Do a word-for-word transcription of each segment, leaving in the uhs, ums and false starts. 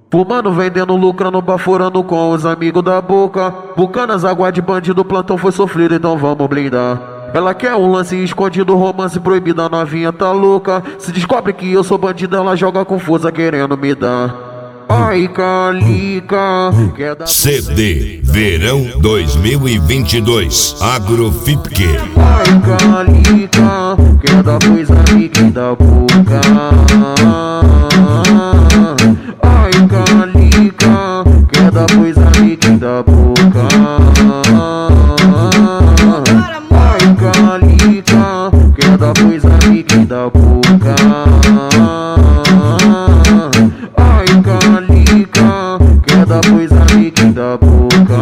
Fumando, vendendo, lucrando, baforando com os amigos da boca. Bucanas, água de bandido, plantão foi sofrido, então vamos blindar. Ela quer um lance escondido, romance proibido, a novinha tá louca. Se descobre que eu sou bandido, ela joga confusa querendo me dar. Ai, Calica, quer dar C D Verão dois mil e vinte e dois Agrofipque. Ai, Calica, quer dar pois amiga da boca. Ai, Calica, quer dar pois amiga da boca. Ai, Calica, quer dar pois amiga da boca. Ai, Calica, quer dar pois amiga da boca.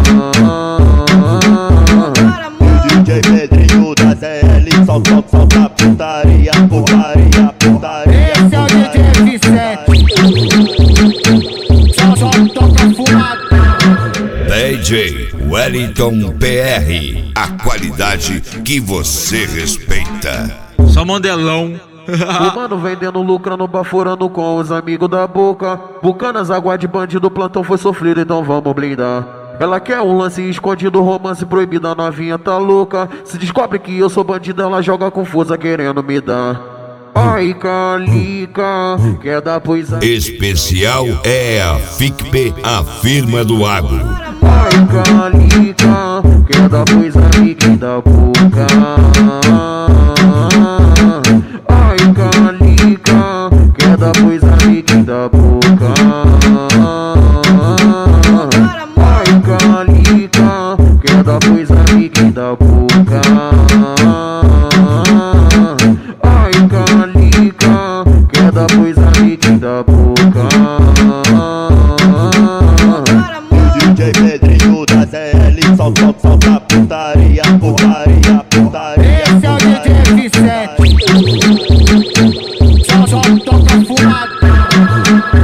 O D J Pedrinho da Z L, solta, solta, solta, putaria, putaria, putaria. Esse é o D J F sete. Só, só toca fumada. D J Wellington P R, a qualidade que você respeita. Só modelão. Fumando, vendendo, lucrando, baforando com os amigos da boca. Bucanas, água de bandido, plantão foi sofrido, então vamos blindar. Ela quer um lance escondido, romance proibido, a novinha tá louca. Se descobre que eu sou bandido, ela joga confusa querendo me dar. Ai, Calica, quer dar pois a... Especial é a Ficpe, a firma do agro. Ai, Calica, quer dar pois amiga da boca. Ai, Calica, quer dar pois amiga da boca. Ai, Calica, quer dar pois amiga da boca. Ai, Calica, quer dar pois amiga da boca. O D J Pedrinho da Z L, solta, solta, solta, putaria, putaria, putaria. Esse é o D J F sete. Só, só toca fumada.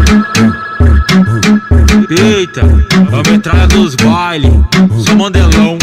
Eita, é a metralha dos bailes. Só modelão.